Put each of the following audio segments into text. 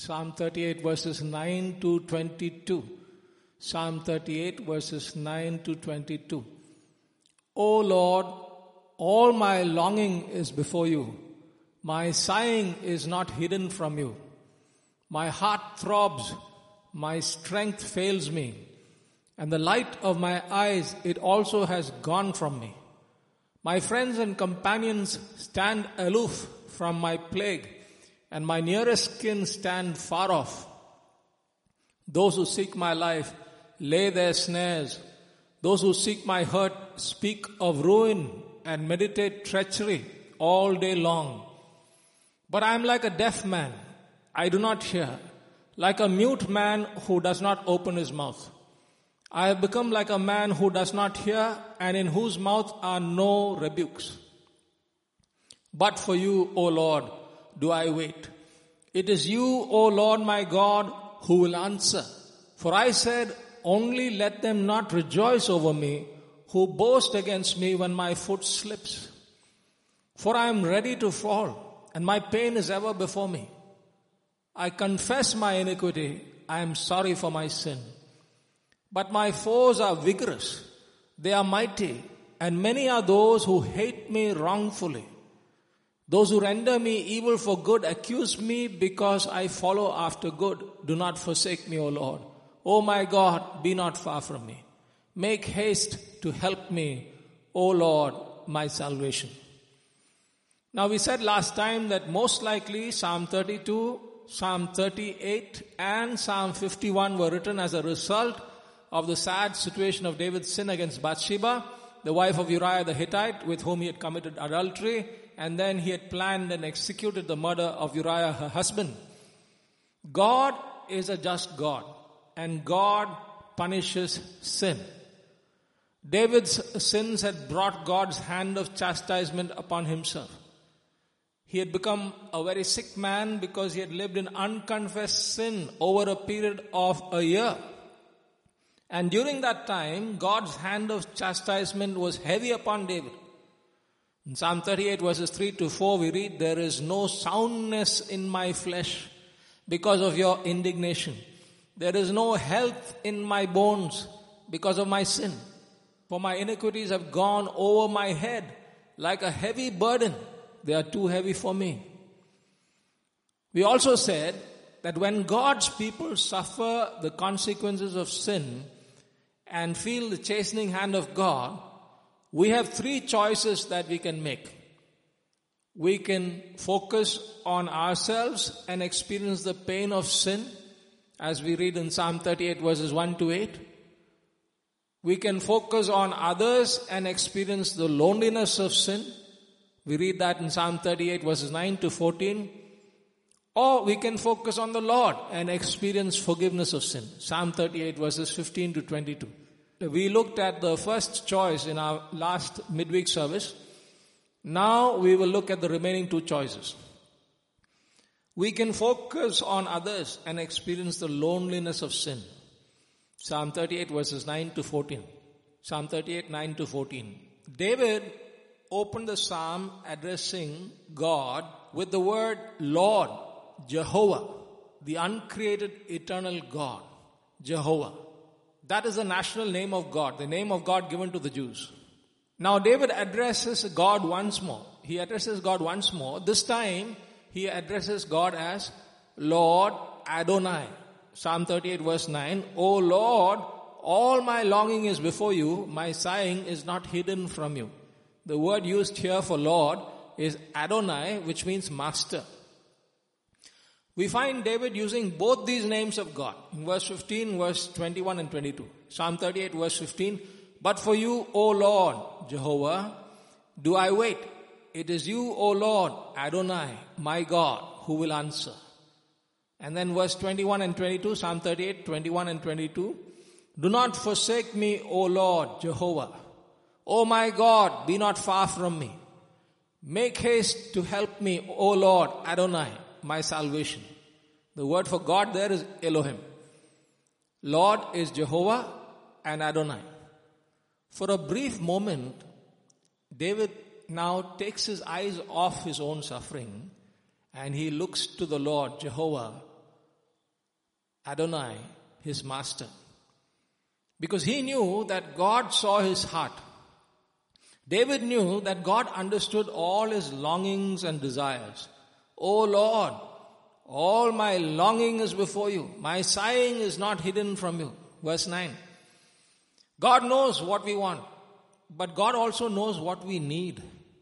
Psalm 38 verses 9 to 22. Psalm 38 verses 9 to 22. O Lord, all my longing is before you. My sighing is not hidden from you. My heart throbs, my strength fails me, and the light of my eyes, it also has gone from me. My friends and companions stand aloof from my plague, and my nearest kin stand far off. Those who seek my life lay their snares. Those who seek my hurt speak of ruin and meditate treachery all day long. But I am like a deaf man. I do not hear. Like a mute man who does not open his mouth. I have become like a man who does not hear and in whose mouth are no rebukes. But for you, O Lord, do I wait. It is you, O Lord my God, who will answer. For I said, only let them not rejoice over me, who boast against me when my foot slips. For I am ready to fall, and my pain is ever before me. I confess my iniquity, I am sorry for my sin. But my foes are vigorous, they are mighty, and many are those who hate me wrongfully. Those who render me evil for good accuse me because I follow after good. Do not forsake me, O Lord. O my God, be not far from me. Make haste to help me, O Lord, my salvation. Now we said last time that most likely Psalm 32, Psalm 38 and Psalm 51 were written as a result of the sad situation of David's sin against Bathsheba, the wife of Uriah the Hittite, with whom he had committed adultery, and then he had planned and executed the murder of Uriah, her husband. God is a just God, and God punishes sin. David's sins had brought God's hand of chastisement upon himself. He had become a very sick man because he had lived in unconfessed sin over a period of a year. And during that time, God's hand of chastisement was heavy upon David. In Psalm 38 verses 3 to 4 we read, there is no soundness in my flesh because of your indignation. There is no health in my bones because of my sin. For my iniquities have gone over my head like a heavy burden. They are too heavy for me. We also said that when God's people suffer the consequences of sin and feel the chastening hand of God, we have three choices that we can make. We can focus on ourselves and experience the pain of sin, as we read in Psalm 38 verses 1 to 8. We can focus on others and experience the loneliness of sin. We read that in Psalm 38 verses 9 to 14. Or we can focus on the Lord and experience forgiveness of sin. Psalm 38 verses 15 to 22. We looked at the first choice in our last midweek service. Now we will look at the remaining two choices. We can focus on others and experience the loneliness of sin. Psalm 38 verses 9 to 14. Psalm 38, 9 to 14. David opened the psalm addressing God with the word Lord, Jehovah, the uncreated eternal God, Jehovah. That is the national name of God, the name of God given to the Jews. Now David addresses God once more. He addresses God once more. This time he addresses God as Lord Adonai. Psalm 38 verse 9. O Lord, all my longing is before you. My sighing is not hidden from you. The word used here for Lord is Adonai, which means master. We find David using both these names of God. In verse 15, verse 21 and 22. Psalm 38 verse 15. But for you, O Lord, Jehovah, do I wait. It is you, O Lord, Adonai, my God, who will answer. And then verse 21 and 22, Psalm 38, 21 and 22. Do not forsake me, O Lord, Jehovah. O my God, be not far from me. Make haste to help me, O Lord, Adonai, my salvation. The word for God there is Elohim. Lord is Jehovah and Adonai. For a brief moment, David now takes his eyes off his own suffering and he looks to the Lord, Jehovah, Adonai, his master. Because he knew that God saw his heart. David knew that God understood all his longings and desires. O Lord, all my longing is before you. My sighing is not hidden from you. Verse 9. God knows what we want, but God also knows what we need.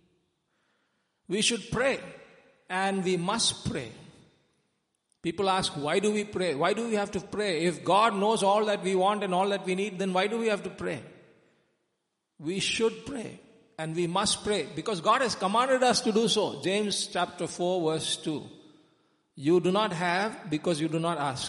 We should pray, and we must pray. People ask, why do we pray? Why do we have to pray? If God knows all that we want and all that we need, then why do we have to pray? We should pray, and we must pray, because God has commanded us to do so. James chapter 4 verse 2. You do not have because you do not ask.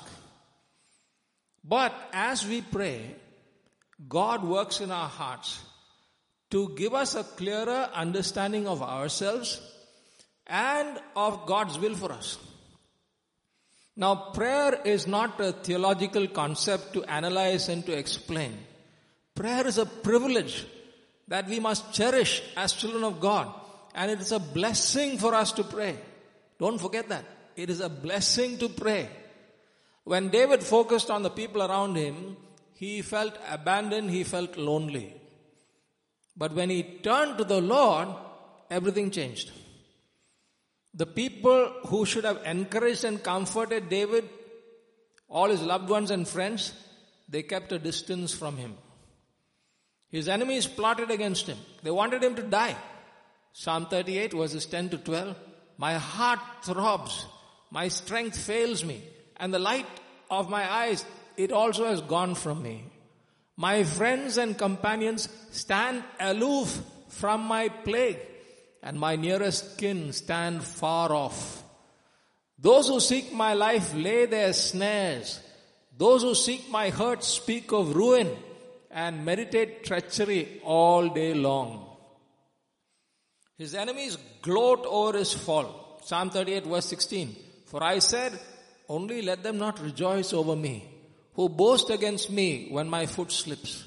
But as we pray, God works in our hearts to give us a clearer understanding of ourselves and of God's will for us. Now, prayer is not a theological concept to analyze and to explain. Prayer is a privilege that we must cherish as children of God. And it is a blessing for us to pray. Don't forget that. It is a blessing to pray. When David focused on the people around him, he felt abandoned, he felt lonely. But when he turned to the Lord, everything changed. The people who should have encouraged and comforted David, all his loved ones and friends, they kept a distance from him. His enemies plotted against him. They wanted him to die. Psalm 38 verses 10 to 12. My heart throbs, my strength fails me, and the light of my eyes, it also has gone from me. My friends and companions stand aloof from my plague, and my nearest kin stand far off. Those who seek my life lay their snares. Those who seek my hurt speak of ruin and meditate treachery all day long. His enemies gloat over his fall. Psalm 38 verse 16. For I said, only let them not rejoice over me, who boast against me when my foot slips.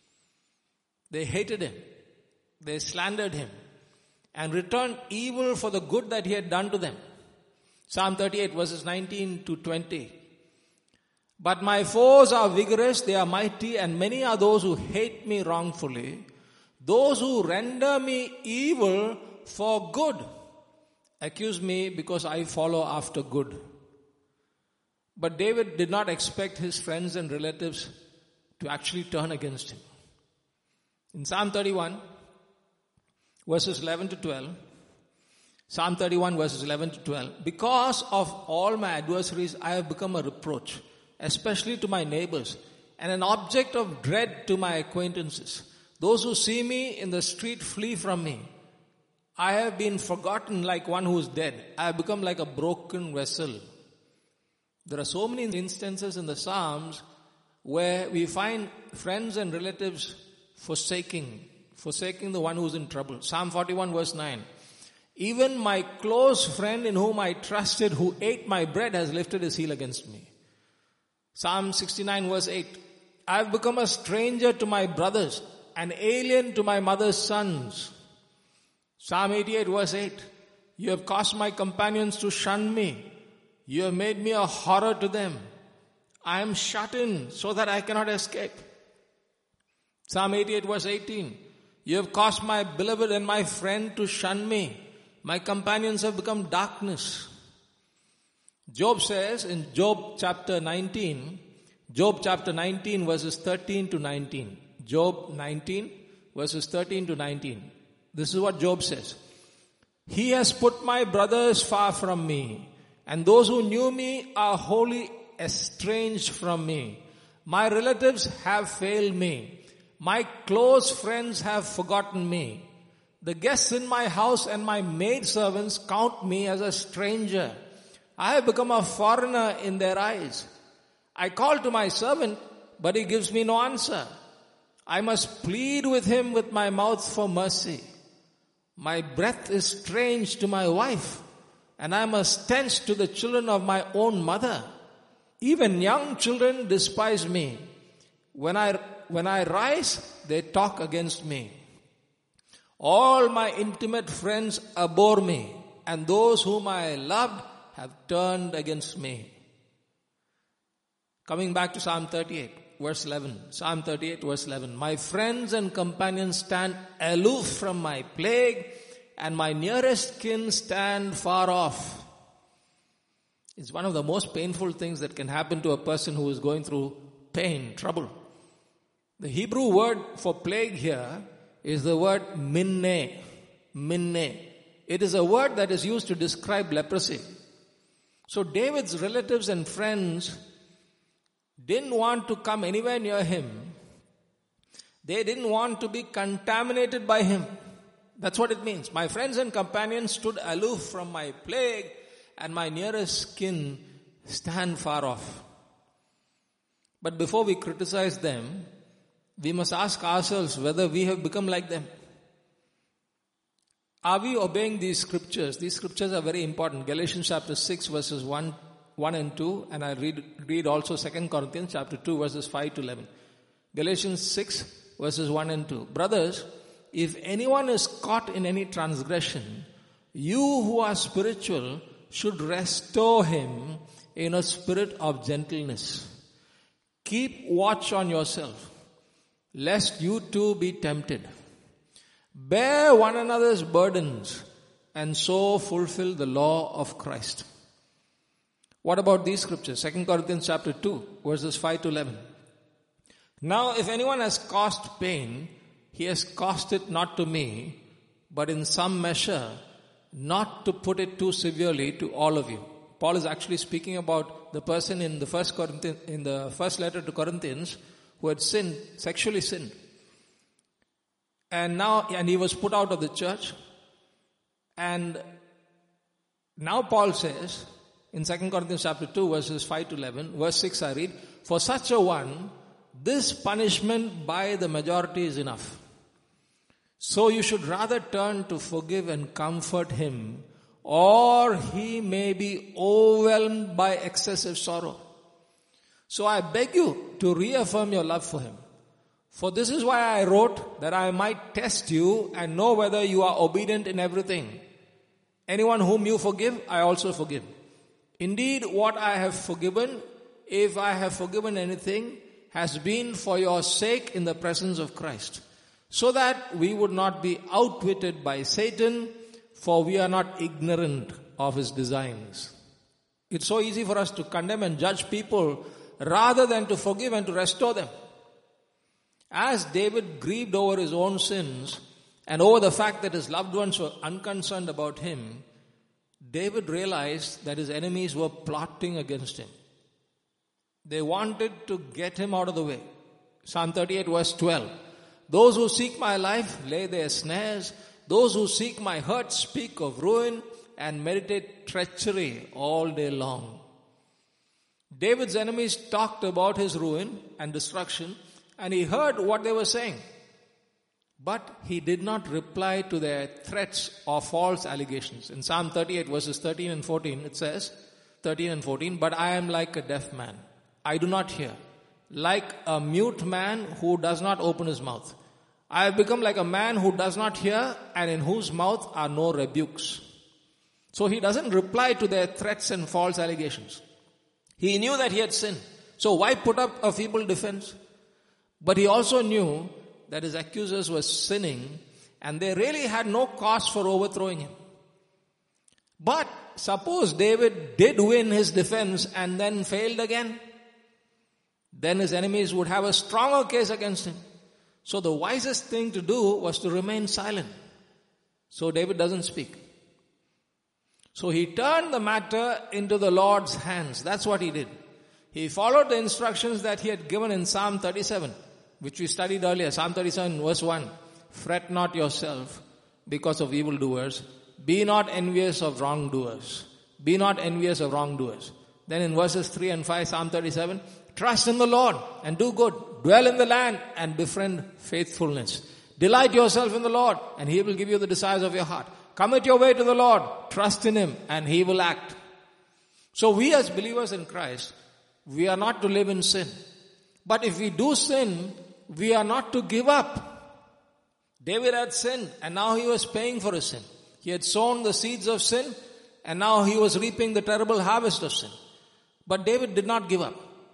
They hated him. They slandered him and returned evil for the good that he had done to them. Psalm 38 verses 19 to 20. But my foes are vigorous, they are mighty, and many are those who hate me wrongfully. Those who render me evil for good accuse me because I follow after good. But David did not expect his friends and relatives to actually turn against him. In Psalm 31, verses 11 to 12, Psalm 31 verses 11 to 12, because of all my adversaries, I have become a reproach, especially to my neighbors, and an object of dread to my acquaintances. Those who see me in the street flee from me. I have been forgotten like one who is dead. I have become like a broken vessel. There are so many instances in the Psalms where we find friends and relatives forsaking the one who is in trouble. Psalm 41 verse 9. Even my close friend in whom I trusted, who ate my bread, has lifted his heel against me. Psalm 69 verse 8. I have become a stranger to my brothers, an alien to my mother's sons. Psalm 88 verse 8. You have caused my companions to shun me. You have made me a horror to them. I am shut in so that I cannot escape. Psalm 88 verse 18. You have caused my beloved and my friend to shun me. My companions have become darkness. Job says in Job chapter 19 verses 13 to 19. Job 19 verses 13 to 19. This is what Job says. He has put my brothers far from me, and those who knew me are wholly estranged from me. My relatives have failed me. My close friends have forgotten me. The guests in my house and my maidservants count me as a stranger. I have become a foreigner in their eyes. I call to my servant, but he gives me no answer. I must plead with him with my mouth for mercy. My breath is strange to my wife, and I am a stench to the children of my own mother. Even young children despise me. When I rise, they talk against me. All my intimate friends abhor me, and those whom I loved have turned against me. Coming back to Psalm 38, verse 11. Psalm 38, verse 11. My friends and companions stand aloof from my plague, and my nearest kin stand far off. It's one of the most painful things that can happen to a person who is going through pain, trouble. The Hebrew word for plague here is the word minne. Minne. It is a word that is used to describe leprosy. So David's relatives and friends didn't want to come anywhere near him. They didn't want to be contaminated by him. That's what it means. My friends and companions stood aloof from my plague, and my nearest kin stand far off. But before we criticize them, we must ask ourselves whether we have become like them. Are we obeying these scriptures? These scriptures are very important. Galatians chapter 6 verses 1 and 2, and I read also 2 Corinthians chapter 2 verses 5 to 11. Galatians 6 verses 1 and 2. Brothers, if anyone is caught in any transgression, you who are spiritual should restore him in a spirit of gentleness. Keep watch on yourself, lest you too be tempted. Bear one another's burdens and so fulfill the law of Christ. What about these scriptures? 2 Corinthians chapter 2 verses 5 to 11. Now if anyone has caused pain, he has caused it not to me, but in some measure, not to put it too severely to all of you. Paul is actually speaking about the person in the first letter to Corinthians who had sinned, sexually sinned. And he was put out of the church. And now Paul says in 2 Corinthians chapter 2 verses 5 to 11, verse 6 I read, for such a one, this punishment by the majority is enough. So you should rather turn to forgive and comfort him, or he may be overwhelmed by excessive sorrow. So I beg you to reaffirm your love for him. For this is why I wrote, that I might test you and know whether you are obedient in everything. Anyone whom you forgive, I also forgive. Indeed, what I have forgiven, if I have forgiven anything, has been for your sake in the presence of Christ, so that we would not be outwitted by Satan, for we are not ignorant of his designs. It's so easy for us to condemn and judge people rather than to forgive and to restore them. As David grieved over his own sins and over the fact that his loved ones were unconcerned about him, David realized that his enemies were plotting against him. They wanted to get him out of the way. Psalm 38 verse 12. Those who seek my life lay their snares. Those who seek my hurt speak of ruin and meditate treachery all day long. David's enemies talked about his ruin and destruction, and he heard what they were saying. But he did not reply to their threats or false allegations. In Psalm 38 verses 13 and 14, it says, 13 and 14, but I am like a deaf man. I do not hear. Like a mute man who does not open his mouth. I have become like a man who does not hear and in whose mouth are no rebukes. So he doesn't reply to their threats and false allegations. He knew that he had sinned. So why put up a feeble defense? But he also knew that his accusers were sinning and they really had no cause for overthrowing him. But suppose David did win his defense and then failed again, then his enemies would have a stronger case against him. So the wisest thing to do was to remain silent. So David doesn't speak. So he turned the matter into the Lord's hands. That's what he did. He followed the instructions that he had given in Psalm 37, which we studied earlier. Psalm 37 verse 1. Fret not yourself because of evildoers. Be not envious of wrongdoers. Be not envious of wrongdoers. Then in verses 3 and 5, Psalm 37, trust in the Lord and do good. Dwell in the land and befriend faithfulness. Delight yourself in the Lord and he will give you the desires of your heart. Commit your way to the Lord. Trust in him and he will act. So we as believers in Christ, we are not to live in sin. But if we do sin, we are not to give up. David had sinned and now he was paying for his sin. He had sown the seeds of sin and now he was reaping the terrible harvest of sin. But David did not give up.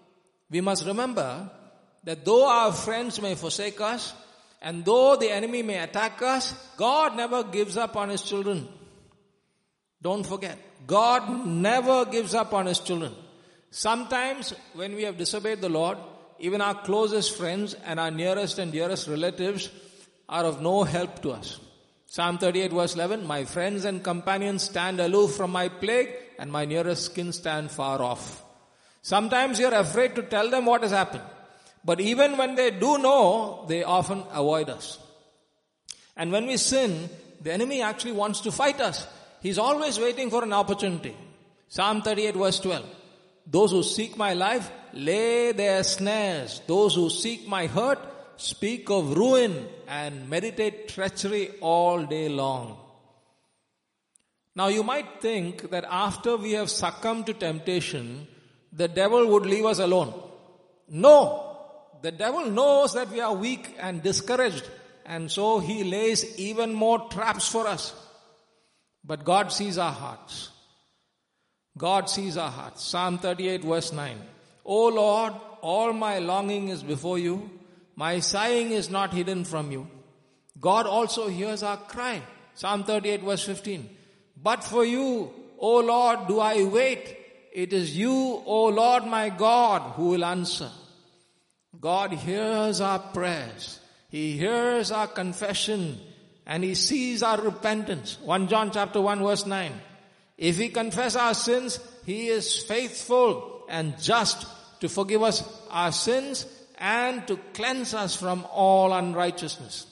We must remember that though our friends may forsake us, and though the enemy may attack us, God never gives up on His children. Don't forget, God never gives up on His children. Sometimes when we have disobeyed the Lord, even our closest friends and our nearest and dearest relatives are of no help to us. Psalm 38 verse 11, my friends and companions stand aloof from my plague, and my nearest kin stand far off. Sometimes you're afraid to tell them what has happened. But even when they do know, they often avoid us. And when we sin, the enemy actually wants to fight us. He's always waiting for an opportunity. Psalm 38 verse 12. Those who seek my life lay their snares. Those who seek my hurt speak of ruin and meditate treachery all day long. Now you might think that after we have succumbed to temptation, the devil would leave us alone. No, the devil knows that we are weak and discouraged, and so he lays even more traps for us. But God sees our hearts. God sees our hearts. Psalm 38 verse 9. O Lord, all my longing is before you. My sighing is not hidden from you. God also hears our cry. Psalm 38 verse 15. But for you, O Lord, do I wait. It is you, O Lord my God, who will answer. God hears our prayers. He hears our confession, and He sees our repentance. 1 John chapter 1 verse 9. If we confess our sins, He is faithful and just to forgive us our sins and to cleanse us from all unrighteousness.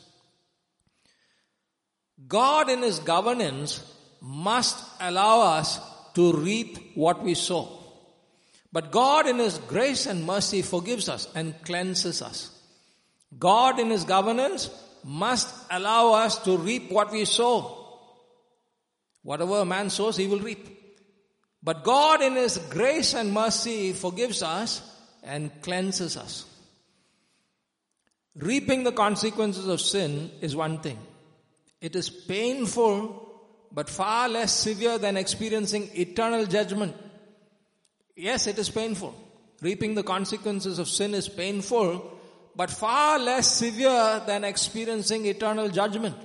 God in His governance must allow us to reap what we sow. But God in His grace and mercy forgives us and cleanses us. God in His governance must allow us to reap what we sow. Whatever a man sows, he will reap. But God in His grace and mercy forgives us and cleanses us. Reaping the consequences of sin is one thing. It is painful, but far less severe than experiencing eternal judgment. Yes, it is painful. Reaping the consequences of sin is painful, but far less severe than experiencing eternal judgment.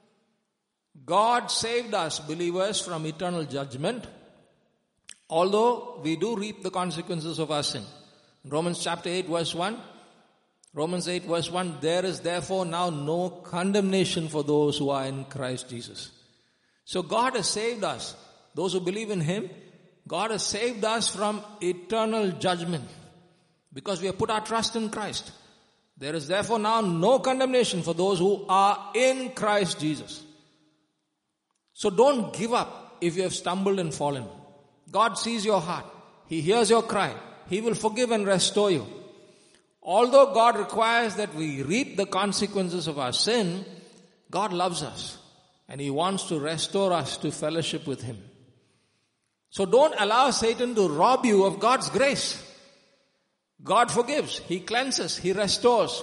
God saved us, believers, from eternal judgment, although we do reap the consequences of our sin. Romans chapter 8 verse 1, Romans 8 verse 1, there is therefore now no condemnation for those who are in Christ Jesus. So God has saved us. Those who believe in Him, God has saved us from eternal judgment because we have put our trust in Christ. There is therefore now no condemnation for those who are in Christ Jesus. So don't give up if you have stumbled and fallen. God sees your heart. He hears your cry. He will forgive and restore you. Although God requires that we reap the consequences of our sin, God loves us and He wants to restore us to fellowship with Him. So don't allow Satan to rob you of God's grace. God forgives, He cleanses, He restores.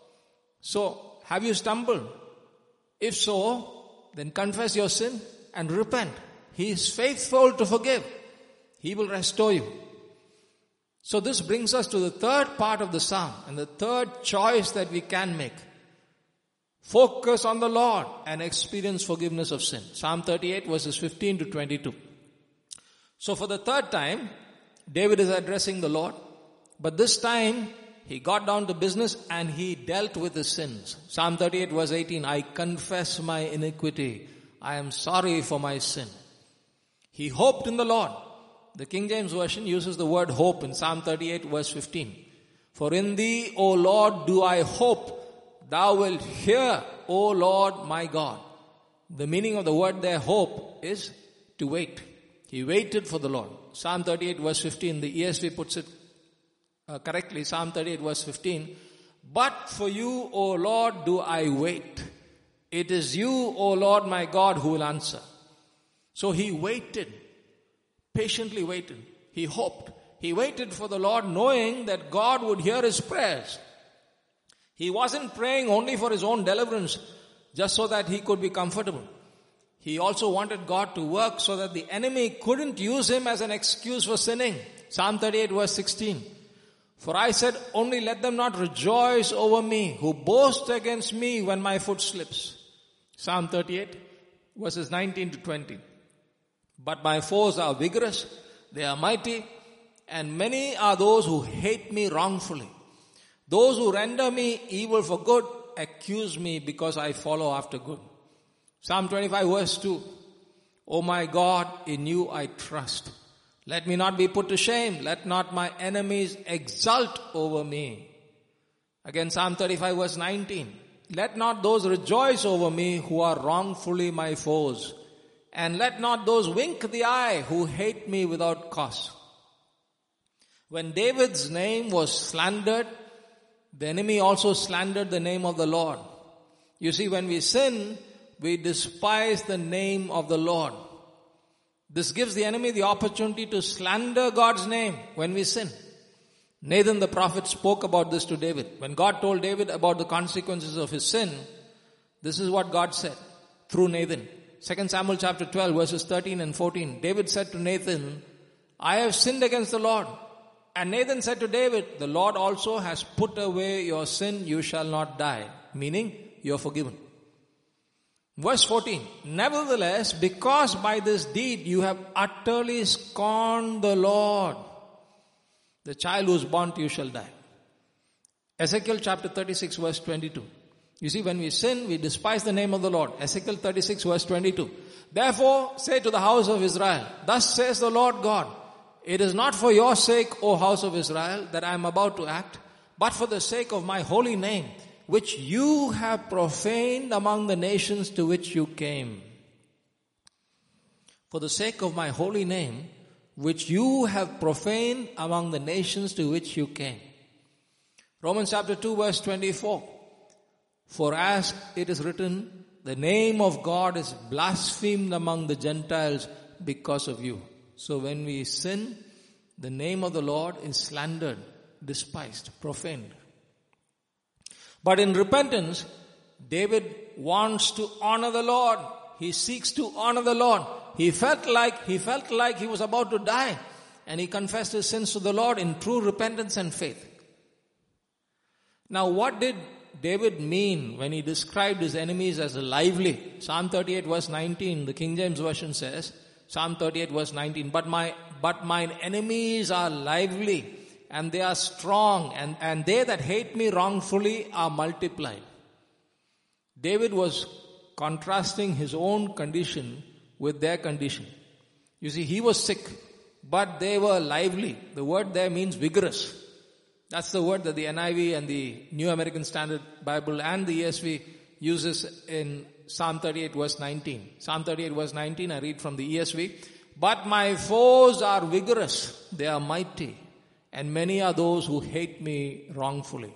So, have you stumbled? If so, then confess your sin and repent. He is faithful to forgive. He will restore you. So this brings us to the third part of the psalm and the third choice that we can make. Focus on the Lord and experience forgiveness of sin. Psalm 38 verses 15 to 22. So for the third time, David is addressing the Lord. But this time, he got down to business and he dealt with his sins. Psalm 38 verse 18, I confess my iniquity. I am sorry for my sin. He hoped in the Lord. The King James Version uses the word hope in Psalm 38 verse 15. For in Thee, O Lord, do I hope. Thou wilt hear, O Lord my God. The meaning of the word there, hope, is to wait. He waited for the Lord. Psalm 38 verse 15, the ESV puts it correctly. Psalm 38 verse 15. But for you, O Lord, do I wait. It is you, O Lord my God, who will answer. So he waited, patiently waited. He hoped. He waited for the Lord knowing that God would hear his prayers. He wasn't praying only for his own deliverance, just so that he could be comfortable. He also wanted God to work so that the enemy couldn't use him as an excuse for sinning. Psalm 38 verse 16. For I said, only let them not rejoice over me, who boast against me when my foot slips. Psalm 38, verses 19 to 20. But my foes are vigorous, they are mighty, and many are those who hate me wrongfully. Those who render me evil for good accuse me because I follow after good. Psalm 25, verse 2. O my God, in you I trust. Let me not be put to shame. Let not my enemies exult over me. Again, Psalm 35, verse 19. Let not those rejoice over me who are wrongfully my foes. And let not those wink the eye who hate me without cause. When David's name was slandered, the enemy also slandered the name of the Lord. You see, when we sin, we despise the name of the Lord. This gives the enemy the opportunity to slander God's name when we sin. Nathan the prophet spoke about this to David. When God told David about the consequences of his sin, this is what God said through Nathan. 2 Samuel chapter 12 verses 13 and 14. David said to Nathan, I have sinned against the Lord. And Nathan said to David, the Lord also has put away your sin, you shall not die. Meaning, you are forgiven. Verse 14, nevertheless, because by this deed you have utterly scorned the Lord, the child who is born to you shall die. Ezekiel chapter 36 verse 22. You see, when we sin, we despise the name of the Lord. Ezekiel 36 verse 22. Therefore, say to the house of Israel, thus says the Lord God, it is not for your sake, O house of Israel, that I am about to act, but for the sake of my holy name, which you have profaned among the nations to which you came. For the sake of my holy name, which you have profaned among the nations to which you came. Romans chapter 2 verse 24. For as it is written, the name of God is blasphemed among the Gentiles because of you. So when we sin, the name of the Lord is slandered, despised, profaned. But in repentance, David wants to honor the Lord. He seeks to honor the Lord. He felt like he was about to die, and he confessed his sins to the Lord in true repentance and faith. Now, what did David mean when he described his enemies as lively? Psalm 38 verse 19, the King James Version says, Psalm 38 verse 19, but mine enemies are lively, and they are strong, and they that hate me wrongfully are multiplied. David was contrasting his own condition with their condition. You see, he was sick, but they were lively. The word there means vigorous. That's the word that the NIV and the New American Standard Bible and the ESV uses in Psalm 38 verse 19. Psalm 38 verse 19, I read from the ESV. But my foes are vigorous, they are mighty, and many are those who hate me wrongfully.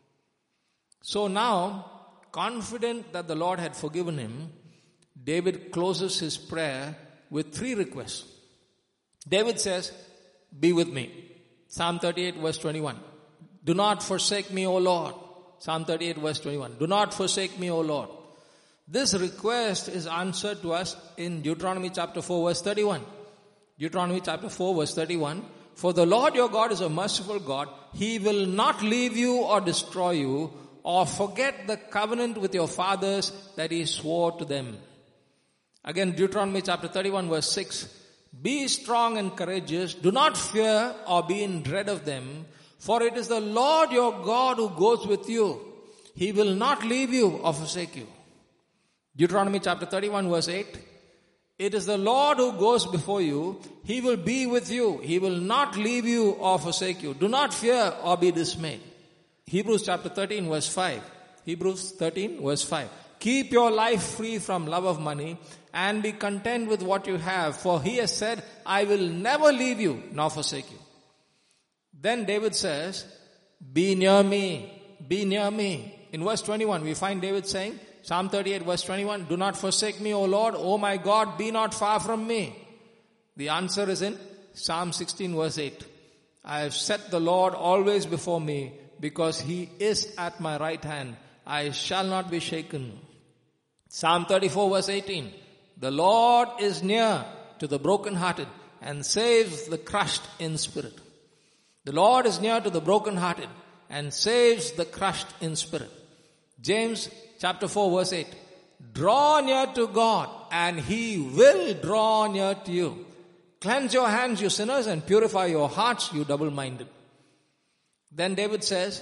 So now, confident that the Lord had forgiven him, David closes his prayer with 3 requests. David says, be with me. Psalm 38 verse 21. Do not forsake me, O Lord. Psalm 38 verse 21. Do not forsake me, O Lord. This request is answered to us in Deuteronomy chapter 4 verse 31. Deuteronomy chapter 4 verse 31. For the Lord your God is a merciful God. He will not leave you or destroy you or forget the covenant with your fathers that he swore to them. Again, Deuteronomy chapter 31 verse 6. Be strong and courageous. Do not fear or be in dread of them. For it is the Lord your God who goes with you. He will not leave you or forsake you. Deuteronomy chapter 31 verse 8. It is the Lord who goes before you. He will be with you. He will not leave you or forsake you. Do not fear or be dismayed. Hebrews chapter 13 verse 5. Hebrews 13 verse 5. Keep your life free from love of money and be content with what you have. For he has said, I will never leave you nor forsake you. Then David says, be near me, be near me. In verse 21, we find David saying, Psalm 38 verse 21, do not forsake me, O Lord, O my God, be not far from me. The answer is in Psalm 16 verse 8. I have set the Lord always before me, because he is at my right hand. I shall not be shaken. Psalm 34 verse 18. The Lord is near to the brokenhearted and saves the crushed in spirit. The Lord is near to the brokenhearted and saves the crushed in spirit. James chapter 4 verse 8. Draw near to God and He will draw near to you. Cleanse your hands, you sinners, and purify your hearts, you double-minded. Then David says,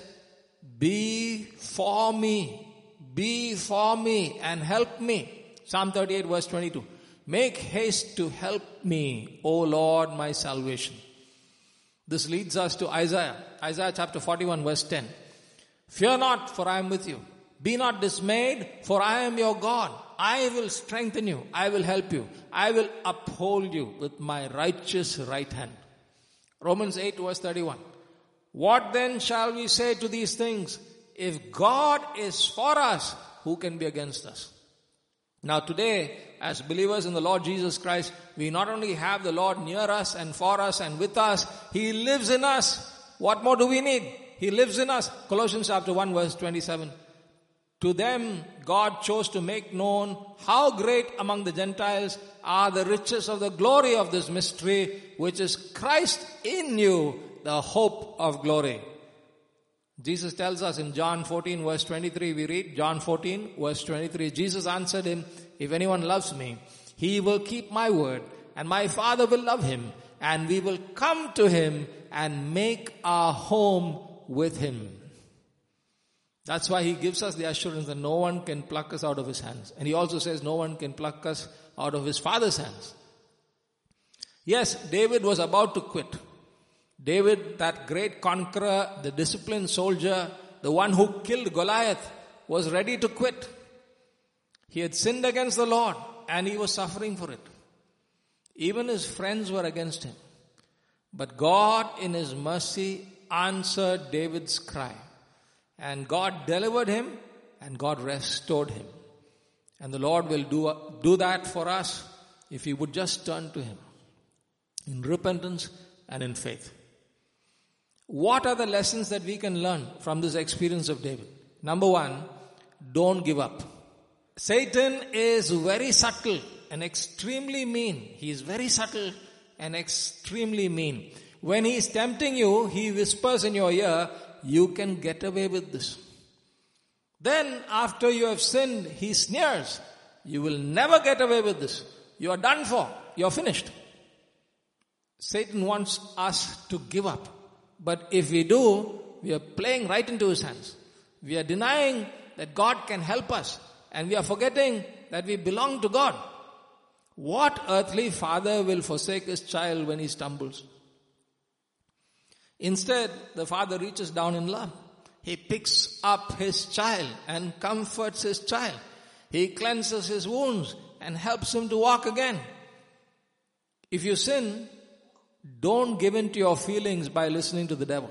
be for me and help me. Psalm 38 verse 22. Make haste to help me, O Lord, my salvation. This leads us to Isaiah chapter 41 verse 10. Fear not, for I am with you. Be not dismayed, for I am your God. I will strengthen you. I will help you. I will uphold you with my righteous right hand. Romans 8 verse 31. What then shall we say to these things? If God is for us, who can be against us? Now today, as believers in the Lord Jesus Christ, we not only have the Lord near us and for us and with us, He lives in us. What more do we need? He lives in us. Colossians chapter 1 verse 27. To them God chose to make known how great among the Gentiles are the riches of the glory of this mystery, which is Christ in you, the hope of glory. Jesus tells us in John 14 verse 23, we read John 14 verse 23, Jesus answered him, if anyone loves me, he will keep my word, and my Father will love him, and we will come to him and make our home with him. That's why He gives us the assurance that no one can pluck us out of His hands. And He also says no one can pluck us out of His Father's hands. Yes, David was about to quit. David, that great conqueror, the disciplined soldier, the one who killed Goliath, was ready to quit. He had sinned against the Lord and he was suffering for it. Even his friends were against him. But God in His mercy answered David's cry. And God delivered him and God restored him. And the Lord will do that for us if we would just turn to Him in repentance and in faith. What are the lessons that we can learn from this experience of David? Number one, don't give up. Satan is very subtle and extremely mean. He is very subtle and extremely mean. When he is tempting you, he whispers in your ear, you can get away with this. Then after you have sinned, he sneers, you will never get away with this. You are done for. You are finished. Satan wants us to give up. But if we do, we are playing right into his hands. We are denying that God can help us. And we are forgetting that we belong to God. What earthly father will forsake his child when he stumbles? Instead, the father reaches down in love. He picks up his child and comforts his child. He cleanses his wounds and helps him to walk again. If you sin, don't give in to your feelings by listening to the devil.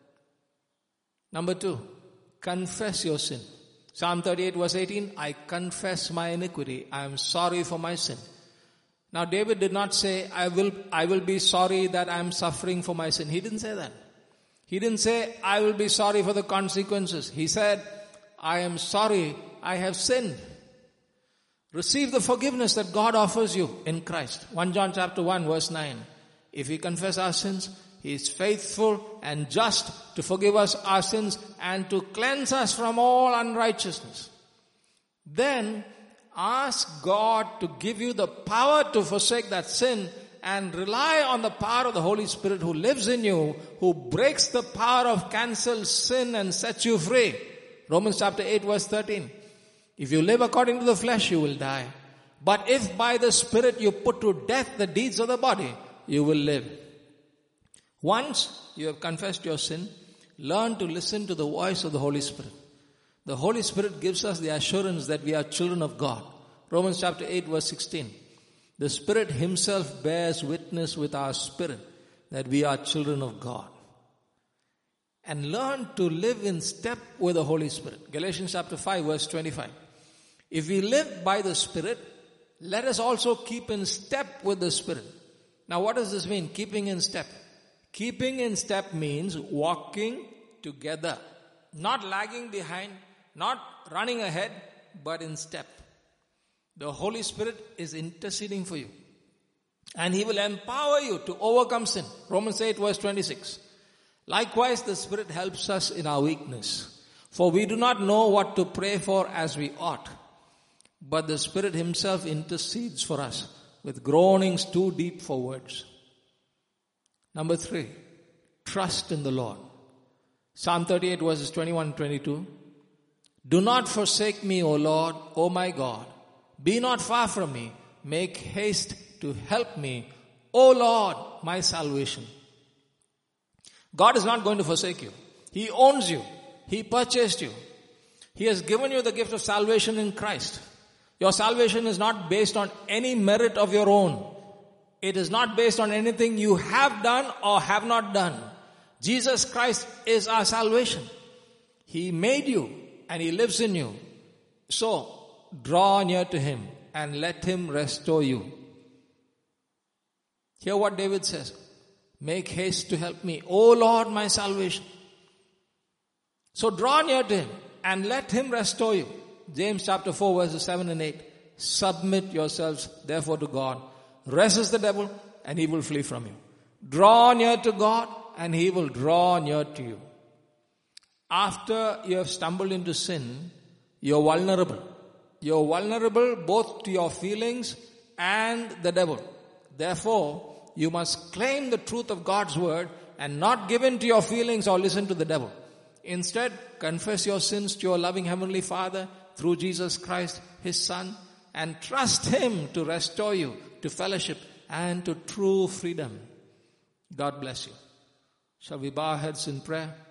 Number two, confess your sin. Psalm 38 verse 18, I confess my iniquity. I am sorry for my sin. Now David did not say, I will be sorry that I am suffering for my sin. He didn't say that. He didn't say, I will be sorry for the consequences. He said, I am sorry I have sinned. Receive the forgiveness that God offers you in Christ. 1 John chapter 1 verse 9. If we confess our sins, He is faithful and just to forgive us our sins and to cleanse us from all unrighteousness. Then ask God to give you the power to forsake that sin and rely on the power of the Holy Spirit who lives in you, who breaks the power of cancelled sin and sets you free. Romans chapter 8 verse 13. If you live according to the flesh, you will die. But if by the Spirit you put to death the deeds of the body, you will live. Once you have confessed your sin, learn to listen to the voice of the Holy Spirit. The Holy Spirit gives us the assurance that we are children of God. Romans chapter 8 verse 16. The Spirit Himself bears witness with our spirit that we are children of God. And learn to live in step with the Holy Spirit. Galatians chapter 5 verse 25. If we live by the Spirit, let us also keep in step with the Spirit. Now what does this mean? Keeping in step. Keeping in step means walking together. Not lagging behind, not running ahead, but in step. The Holy Spirit is interceding for you. And He will empower you to overcome sin. Romans 8 verse 26. Likewise, the Spirit helps us in our weakness. For we do not know what to pray for as we ought. But the Spirit Himself intercedes for us with groanings too deep for words. Number 3, trust in the Lord. Psalm 38 verses 21 and 22. Do not forsake me, O Lord, O my God. Be not far from me. Make haste to help me, O Lord, my salvation. God is not going to forsake you. He owns you. He purchased you. He has given you the gift of salvation in Christ. Your salvation is not based on any merit of your own. It is not based on anything you have done or have not done. Jesus Christ is our salvation. He made you and He lives in you. So, draw near to Him and let Him restore you. Hear what David says. Make haste to help me, O Lord, my salvation. So draw near to Him and let Him restore you. James chapter 4 verses 7 and 8. Submit yourselves therefore to God. Resist the devil and he will flee from you. Draw near to God and He will draw near to you. After you have stumbled into sin, you're vulnerable. You're vulnerable both to your feelings and the devil. Therefore, you must claim the truth of God's word and not give in to your feelings or listen to the devil. Instead, confess your sins to your loving Heavenly Father through Jesus Christ, His Son, and trust Him to restore you to fellowship and to true freedom. God bless you. Shall we bow our heads in prayer?